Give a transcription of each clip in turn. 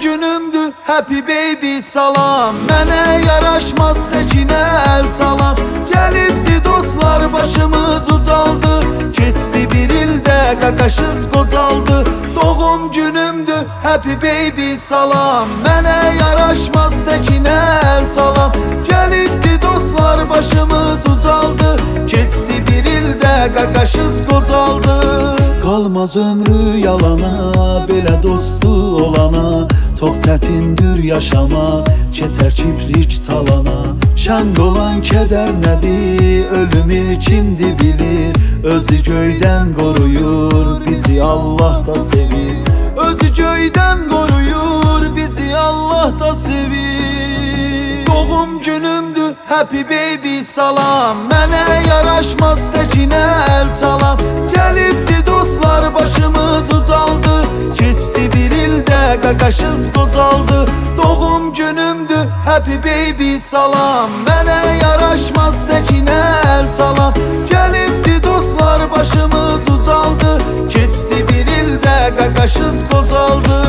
günümdür, happy baby salam. Mənə yaraşmaz təkinə əl salam. Gəlibdi dostlar, başımız ucaldı. Keçdi bir ildə qaqaşız qocaldı. Doğum günümdür, happy baby salam. Mənə yaraşmaz təkinə əl salam. Gəlibdi dostlar, başımız ucaldı. Keçdi bir ildə qaqaşız qocaldı. Qalmaz ömrü yalana, belə dostu olana. Çox çətindir yaşama, keçər kibrik çalana. Şən olan kədər nədir, ölümü kimdi bilir. Özü göydən qoruyur, bizi Allah da sevir. Özü göydən qoruyur, bizi Allah da sevir. Doğum günümdür, happy baby salam. Mənə yaraşmaz təkinə əl salam. Gəlibdi dostlar, başımız ucaldı. Keçdi bir ildə qaqaşız qocaldı. Doğum günümdür, happy baby salam. Mənə yaraşmaz təkinə əl salam. Gəlibdi dostlar, başımız ucaldı. Keçdi bir ildə qaqaşız qocaldı.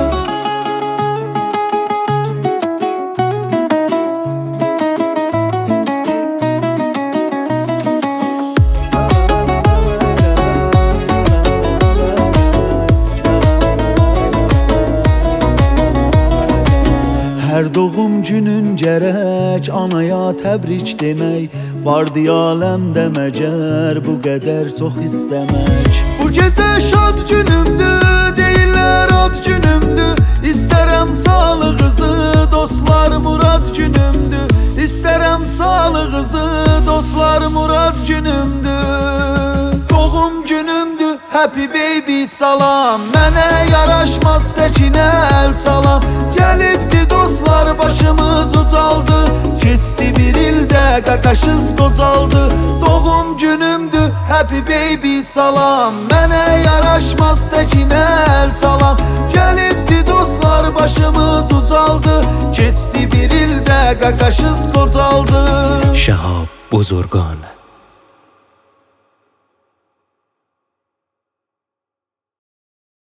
Hər doğum günün gərək anaya təbrik demək. Vardı aləmdə məgər bu qədər çox istəmək. Bu gecə şad günümdür, deyirlər ad günümdür. İstərəm sağlığınızı, dostlar, murad günümdür. İstərəm sağlığınızı, dostlar, murad günümdür. Doğum günümdür, happy baby salam. Mənə yaraşmaz təkinə əl salam. Gəlibdi dostlar, başımız ucaldı. Keçdi bir ildə qaqaşız qocaldı. Doğum günümdür, happy baby salam. Mənə yaraşmaz təkinə əl salam. Gəlibdi dostlar, başımız ucaldı. Keçdi bir ildə qaqaşız qocaldı. Şahab Buzurgan.